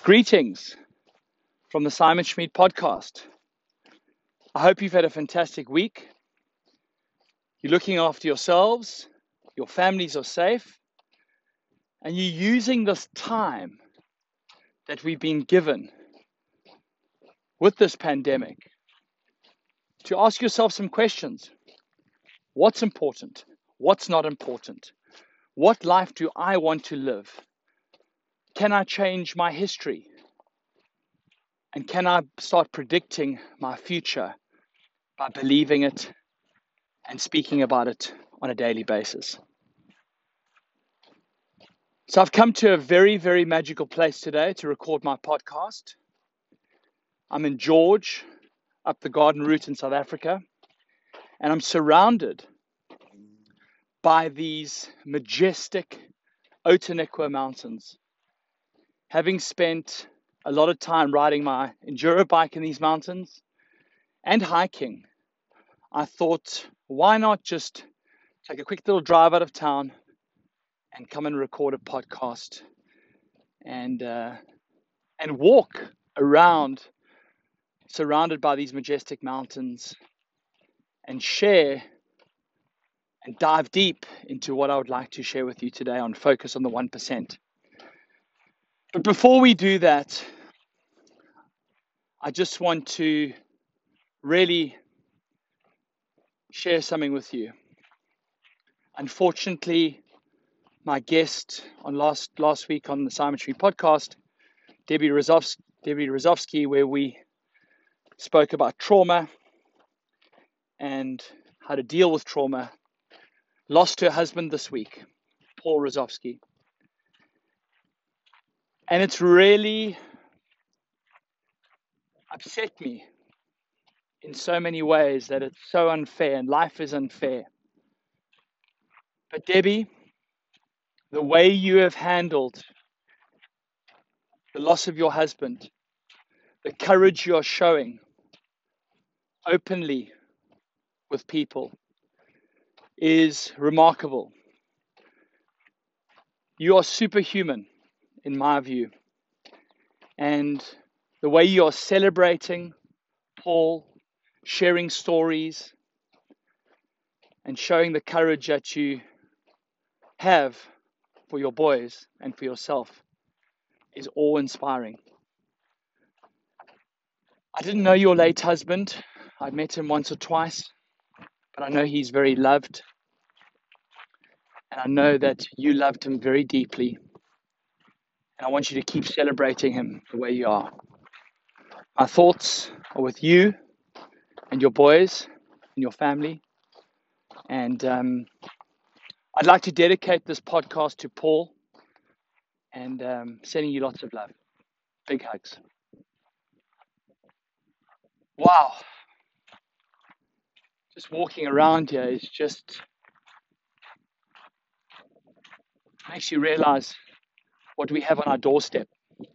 Greetings from the Simon Schmid podcast. I hope you've had a fantastic week. You're looking after yourselves, your families are safe, and you're using this time that we've been given with this pandemic to ask yourself some questions. What's important? What's not important? What life do I want to live? Can I change my history? And can I start predicting my future by believing it and speaking about it on a daily basis? So I've come to a very, very magical place today to record my podcast. I'm in George, up the Garden Route in South Africa, and I'm surrounded by these majestic Outeniqua mountains. Having spent a lot of time riding my enduro bike in these mountains and hiking, I thought, why not just take a quick little drive out of town and come and record a podcast and walk around surrounded by these majestic mountains and share and dive deep into what I would like to share with you today on Focus on the 1%. But before we do that, I just want to really share something with you. Unfortunately, my guest on last week on the Simon Schmid podcast, Debbie Rozovsky, where we spoke about trauma and how to deal with trauma, lost her husband this week, Paul Rozovsky. And it's really upset me in so many ways that it's so unfair and life is unfair. But Debbie, the way you have handled the loss of your husband, the courage you're showing openly with people is remarkable. You are superhuman, in my view. And the way you are celebrating Paul, sharing stories, and showing the courage that you have for your boys and for yourself is awe-inspiring. I didn't know your late husband. I'd met him once or twice, but I know he's very loved. And I know that you loved him very deeply. And I want you to keep celebrating him the way you are. My thoughts are with you and your boys and your family. And I'd like to dedicate this podcast to Paul and sending you lots of love. Big hugs. Wow. Just walking around here is just makes you realize what we have on our doorstep.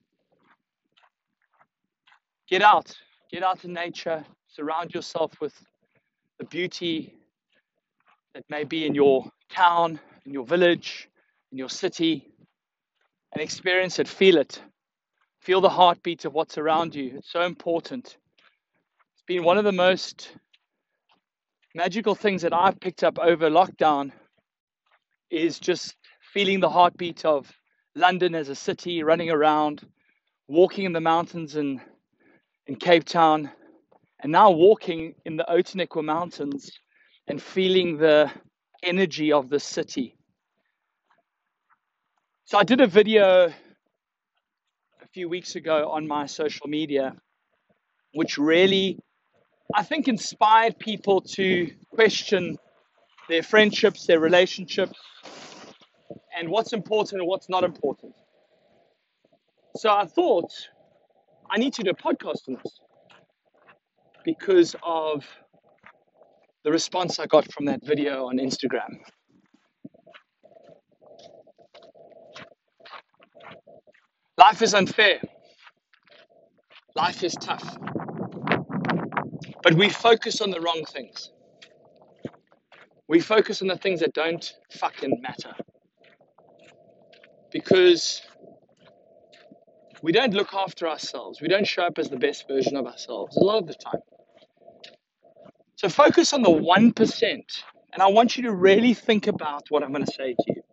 Get out in nature, surround yourself with the beauty that may be in your town, in your village, in your city, and experience it, feel it. Feel the heartbeat of what's around you. It's so important. It's been one of the most magical things that I've picked up over lockdown is just feeling the heartbeat of London as a city, running around, walking in the mountains in Cape Town, and now walking in the Outeniqua Mountains and feeling the energy of the city. So I did a video a few weeks ago on my social media, which really, I think, inspired people to question their friendships, their relationships, and what's important and what's not important. So I thought, I need to do a podcast on this because of the response I got from that video on Instagram. Life is unfair. Life is tough. But we focus on the wrong things. We focus on the things that don't fucking matter. Because We don't look after ourselves. We don't show up as the best version of ourselves a lot of the time. So focus on the 1%. And I want you to really think about what I'm going to say to you.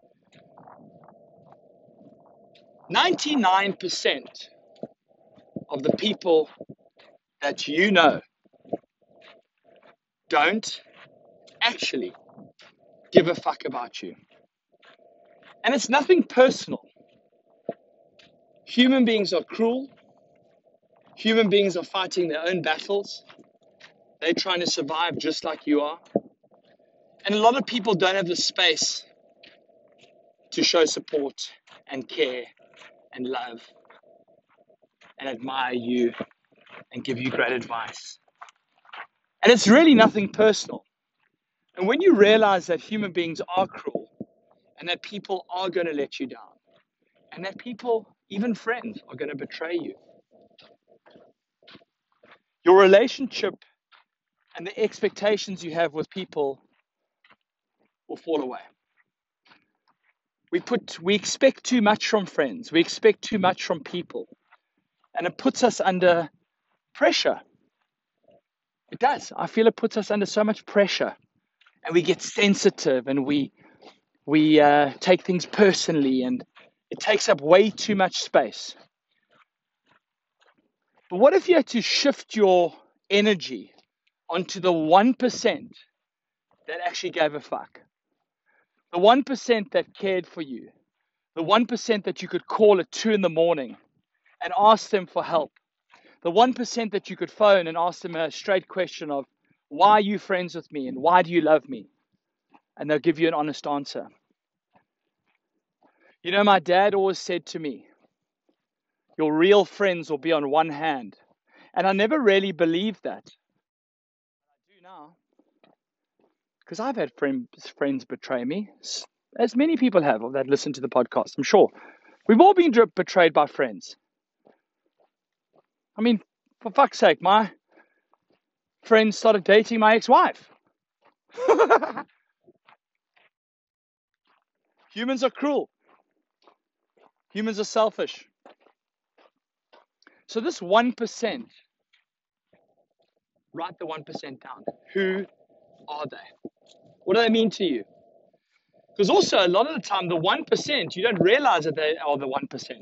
99% of the people that you know don't actually give a fuck about you. And it's nothing personal. Human beings are cruel. Human beings are fighting their own battles. They're trying to survive just like you are. And a lot of people don't have the space to show support and care and love and admire you and give you great advice. And it's really nothing personal. And when you realize that human beings are cruel and that people are going to let you down and that people, even friends, are going to betray you, your relationship and the expectations you have with people will fall away. We expect too much from friends. We expect too much from people. And it puts us under pressure. It does. I feel it puts us under so much pressure. And we get sensitive and we take things personally, and it takes up way too much space. But what if you had to shift your energy onto the 1% that actually gave a fuck? The 1% that cared for you. The 1% that you could call at 2 a.m. and ask them for help. The 1% that you could phone and ask them a straight question of, why are you friends with me and why do you love me? And they'll give you an honest answer. You know, my dad always said to me, your real friends will be on one hand. And I never really believed that. I do now. Because I've had friends betray me, as many people have that listen to the podcast, I'm sure. We've all been betrayed by friends. I mean, for fuck's sake, my friend started dating my ex-wife. Humans are cruel. Humans are selfish. So this 1%, write the 1% down. Who are they? What do they mean to you? Because also, a lot of the time, the 1%, you don't realize that they are the 1%.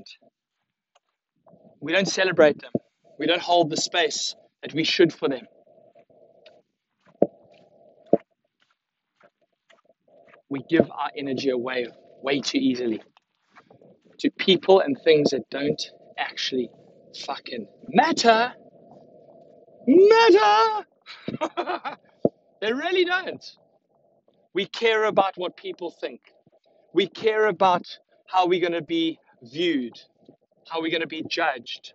We don't celebrate them. We don't hold the space that we should for them. We give our energy away way too easily to people and things that don't actually fucking matter. They really don't. We care about what people think. We care about how we're going to be viewed, how we're going to be judged.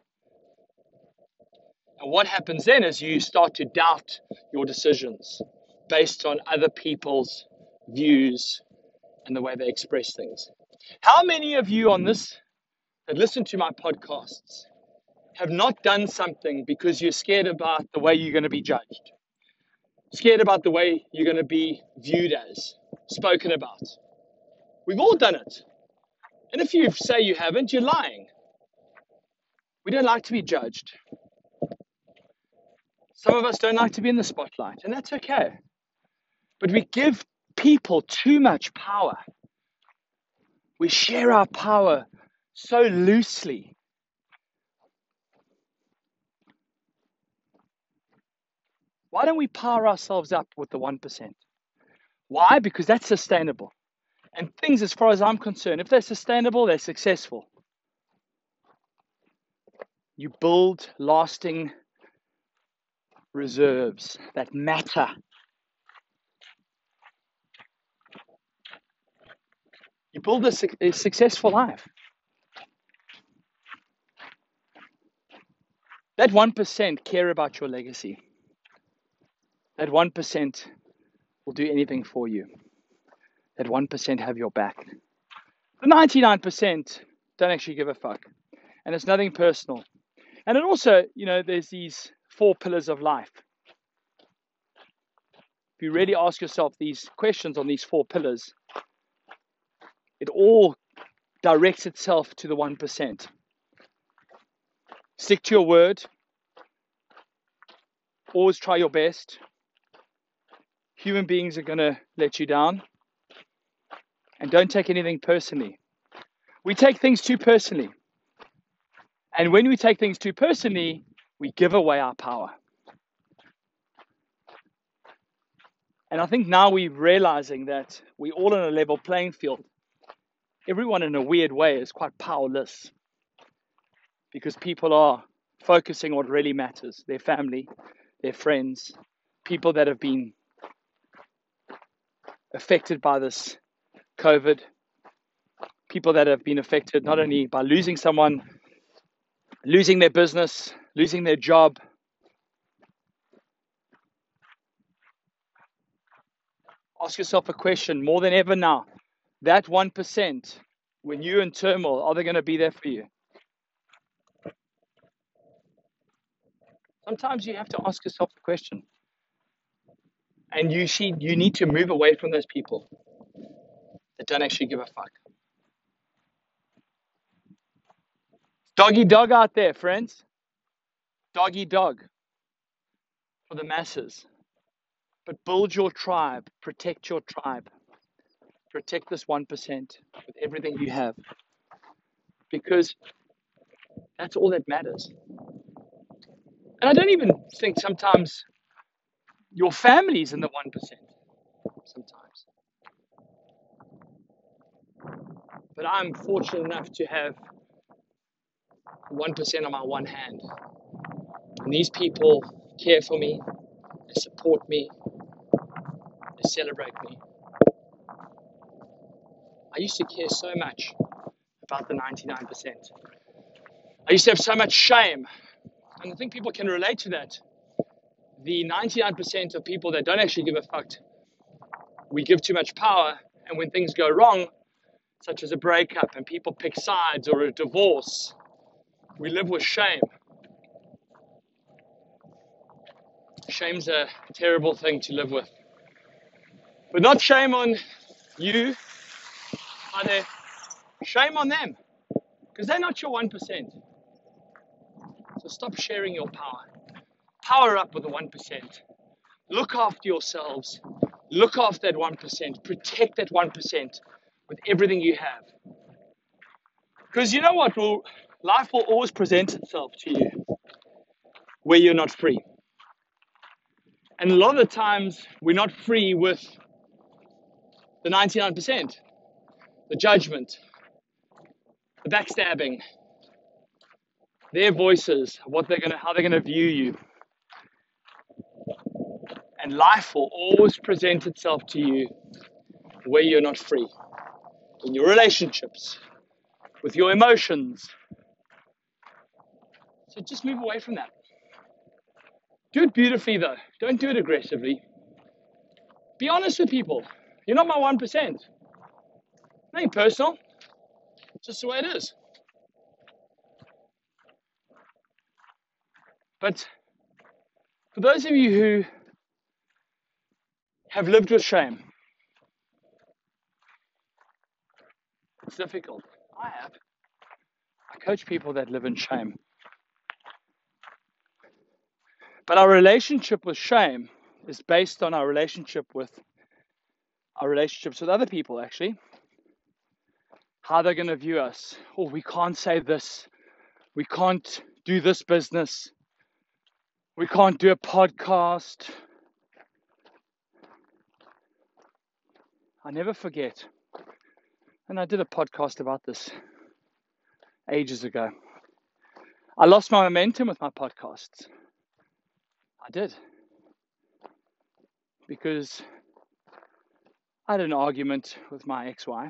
And what happens then is you start to doubt your decisions based on other people's views and the way they express things. How many of you on this that listen to my podcasts have not done something because you're scared about the way you're going to be judged? Scared about the way you're going to be viewed as, spoken about? We've all done it. And if you say you haven't, you're lying. We don't like to be judged. Some of us don't like to be in the spotlight, and that's okay. But we give people too much power. We share our power so loosely. Why don't we power ourselves up with the 1%? Why? Because that's sustainable. And things, as far as I'm concerned, if they're sustainable, they're successful. You build lasting reserves that matter. You build a successful life. That 1% care about your legacy. That 1% will do anything for you. That 1% have your back. The 99% don't actually give a fuck. And it's nothing personal. And it also, there's these 4 pillars of life. If you really ask yourself these questions on these 4 pillars, it all directs itself to the 1%. Stick to your word. Always try your best. Human beings are going to let you down. And don't take anything personally. We take things too personally. And when we take things too personally, we give away our power. And I think now we're realizing that we're all on a level playing field. Everyone in a weird way is quite powerless because people are focusing on what really matters, their family, their friends, people that have been affected by this COVID, people that have been affected not only by losing someone, losing their business, losing their job. Ask yourself a question more than ever now. That 1%, when you're in turmoil, are they going to be there for you? Sometimes you have to ask yourself the question. And you need to move away from those people that don't actually give a fuck. Doggy dog out there, friends. Doggy dog for the masses. But build your tribe. Protect your tribe. Protect this 1% with everything you have. Because that's all that matters. And I don't even think sometimes your family's in the 1%. Sometimes. But I'm fortunate enough to have 1% on my one hand. And these people care for me, they support me, they celebrate me. I used to care so much about the 99%. I used to have so much shame. And I think people can relate to that. The 99% of people that don't actually give a fuck, we give too much power. And when things go wrong, such as a breakup and people pick sides or a divorce, we live with shame. Shame's a terrible thing to live with. But not shame on you, either shame on them, because they're not your 1%. So stop sharing your power. Power up with the 1%. Look after yourselves. Look after that 1%. Protect that 1% with everything you have. Because you know what? Life will always present itself to you where you're not free. And a lot of the times, we're not free with the 99%. The judgment, the backstabbing, their voices, how they're gonna view you. And life will always present itself to you where you're not free. In your relationships, with your emotions. So just move away from that. Do it beautifully though. Don't do it aggressively. Be honest with people. You're not my 1%. Nothing personal. It's just the way it is. But for those of you who have lived with shame, it's difficult. I have. I coach people that live in shame. But our relationship with shame is based on our relationships with other people, actually. How they're going to view us. Oh, we can't say this. We can't do this business. We can't do a podcast. I never forget. And I did a podcast about this ages ago. I lost my momentum with my podcasts. I did. Because I had an argument with my ex-wife.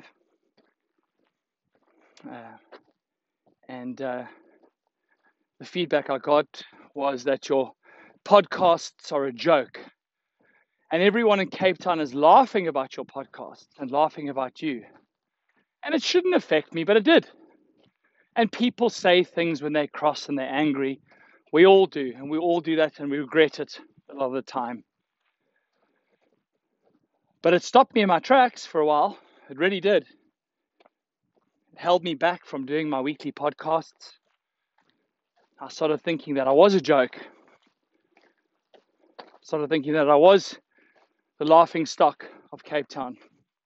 And the feedback I got was that your podcasts are a joke. And everyone in Cape Town is laughing about your podcast and laughing about you. And it shouldn't affect me, but it did. And people say things when they're cross and they're angry. We all do, and we all do that, and we regret it a lot of the time. But it stopped me in my tracks for a while. It really did. It held me back from doing my weekly podcasts. I started thinking that I was a joke. I started thinking that I was the laughing stock of Cape Town.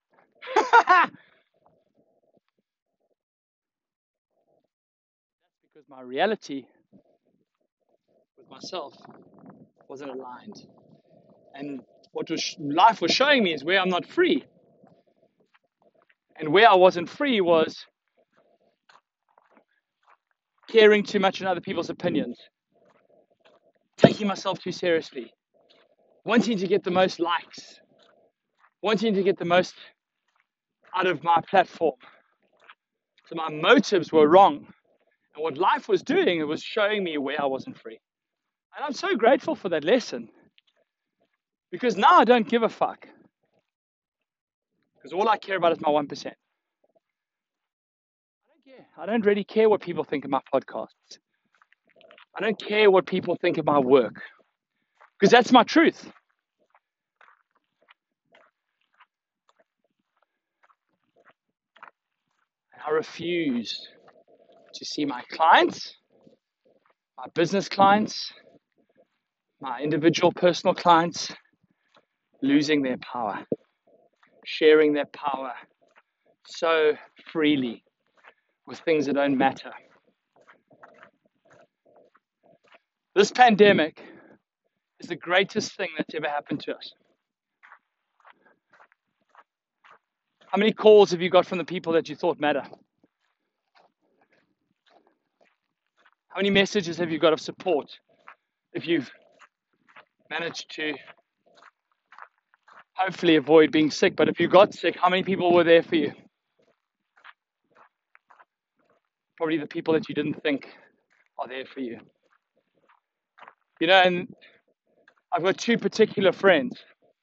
Because my reality with myself wasn't aligned. And what life was showing me is where I'm not free. And where I wasn't free was caring too much in other people's opinions, taking myself too seriously, wanting to get the most likes, wanting to get the most out of my platform. So my motives were wrong. And what life was doing, it was showing me where I wasn't free. And I'm so grateful for that lesson, because now I don't give a fuck. Because all I care about is my 1%. I don't care. I don't really care what people think of my podcasts. I don't care what people think of my work, because that's my truth. I refuse to see my clients, my business clients, my individual personal clients losing their power, sharing their power so freely with things that don't matter. This pandemic is the greatest thing that's ever happened to us. How many calls have you got from the people that you thought matter? How many messages have you got of support if you've managed to hopefully avoid being sick? But if you got sick, how many people were there for you? Probably the people that you didn't think are there for you. You know, and I've got two particular friends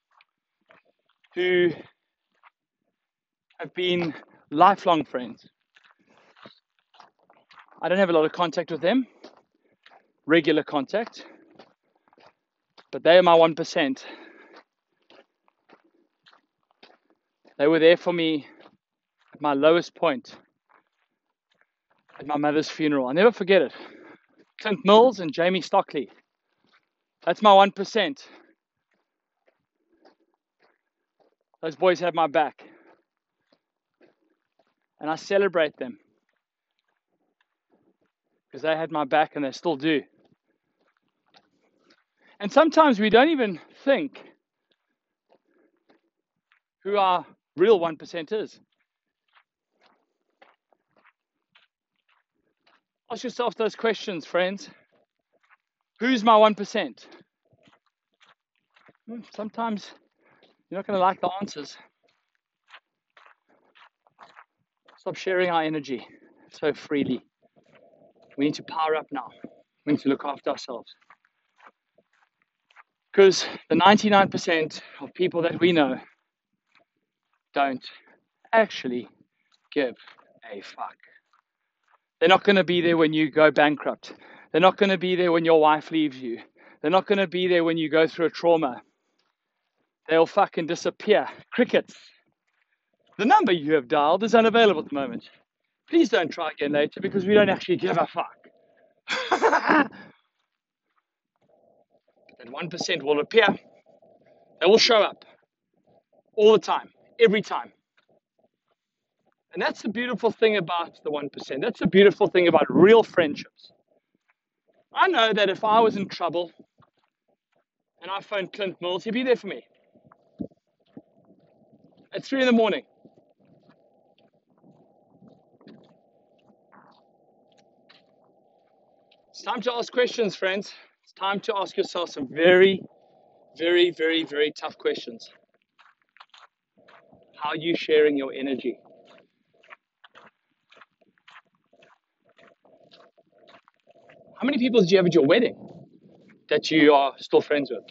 who have been lifelong friends. I don't have a lot of contact with them, regular contact, but they are my 1%. They were there for me at my lowest point, at my mother's funeral. I'll never forget it. Clint Mills and Jamie Stockley. That's my 1%. Those boys have my back. And I celebrate them, because they had my back and they still do. And sometimes we don't even think who our real 1% is. Ask yourself those questions, friends. Who's my 1%? Sometimes you're not going to like the answers. Stop sharing our energy so freely. We need to power up now. We need to look after ourselves. Because the 99% of people that we know don't actually give a fuck. They're not going to be there when you go bankrupt. They're not going to be there when your wife leaves you. They're not going to be there when you go through a trauma. They'll fucking disappear. Crickets. The number you have dialed is unavailable at the moment. Please don't try again later, because we don't actually give a fuck. That 1% will appear. They will show up all the time, every time. And that's the beautiful thing about the 1%. That's the beautiful thing about real friendships. I know that if I was in trouble and I phoned Clint Mills, he'd be there for me at 3 in the morning. It's time to ask questions, friends. It's time to ask yourself some very, very, very, very tough questions. How are you sharing your energy? How many people did you have at your wedding that you are still friends with?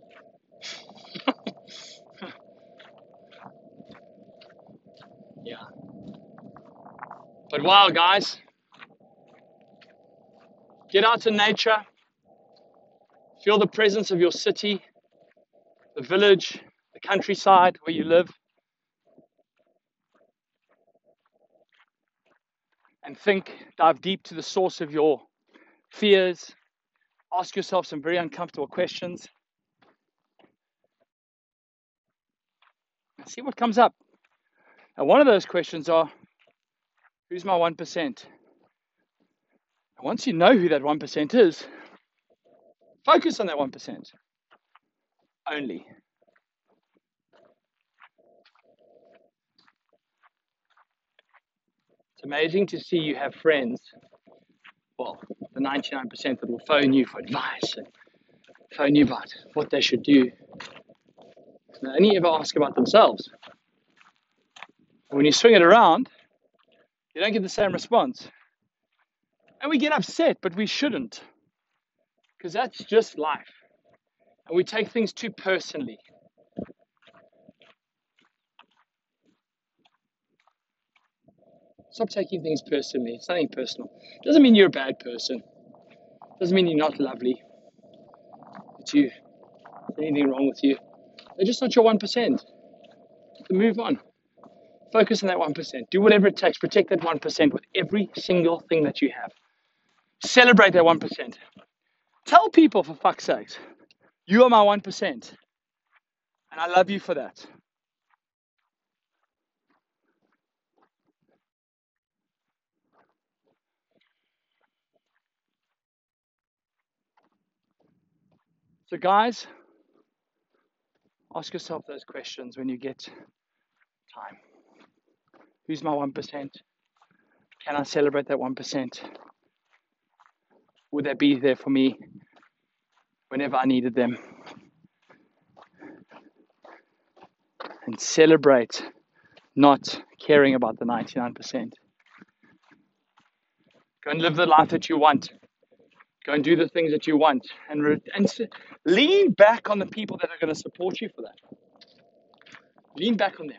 Yeah. But wow, guys, get out in nature, feel the presence of your city, the village, the countryside where you live, and think, dive deep to the source of your fears. Ask yourself some very uncomfortable questions. See what comes up. And one of those questions are, who's my 1%? And once you know who that 1% is, focus on that 1% only. It's amazing to see you have friends, well, the 99% that will phone you for advice and phone you about what they should do. They only ever ask about themselves. And when you swing it around, you don't get the same response. And we get upset, but we shouldn't, because that's just life. And we take things too personally. Stop taking things personally. It's nothing personal. Doesn't mean you're a bad person. Doesn't mean you're not lovely. It's you. There's anything wrong with you. They're just not your 1%. So move on. Focus on that 1%. Do whatever it takes. Protect that 1% with every single thing that you have. Celebrate that 1%. Tell people, for fuck's sake, you are my 1%. And I love you for that. So guys, ask yourself those questions when you get time. Who's my 1%? Can I celebrate that 1%? Would they be there for me whenever I needed them? And celebrate not caring about the 99%. Go and live the life that you want. Go and do the things that you want. And lean back on the people that are going to support you for that. Lean back on them.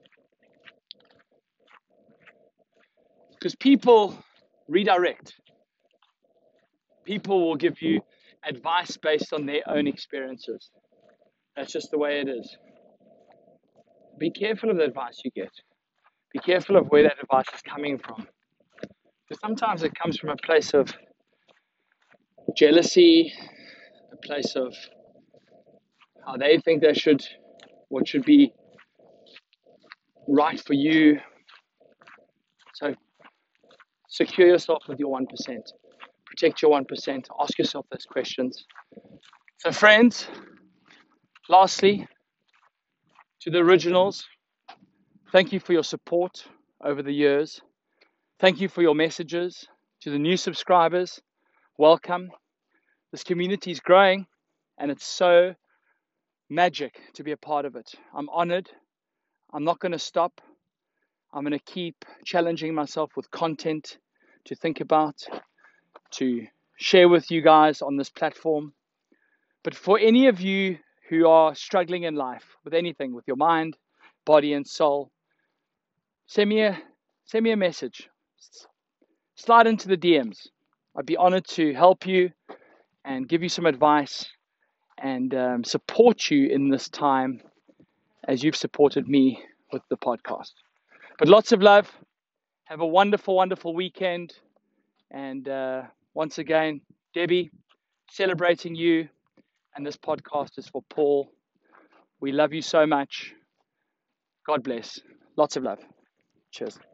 Because people redirect. People will give you advice based on their own experiences. That's just the way it is. Be careful of the advice you get. Be careful of where that advice is coming from. Because sometimes it comes from a place of jealousy, a place of how they think what should be right for you. So secure yourself with your 1%. Protect your 1%. Ask yourself those questions. So friends, lastly, to the originals, thank you for your support over the years. Thank you for your messages. To the new subscribers, welcome. This community is growing and it's so magic to be a part of it. I'm honored. I'm not going to stop. I'm going to keep challenging myself with content to think about, to share with you guys on this platform. But for any of you who are struggling in life with anything, with your mind, body, and soul, send me a message. Slide into the DMs. I'd be honored to help you and give you some advice and support you in this time as you've supported me with the podcast. But lots of love. Have a wonderful, wonderful weekend. And once again, Debbie, celebrating you. And this podcast is for Paul. We love you so much. God bless. Lots of love. Cheers.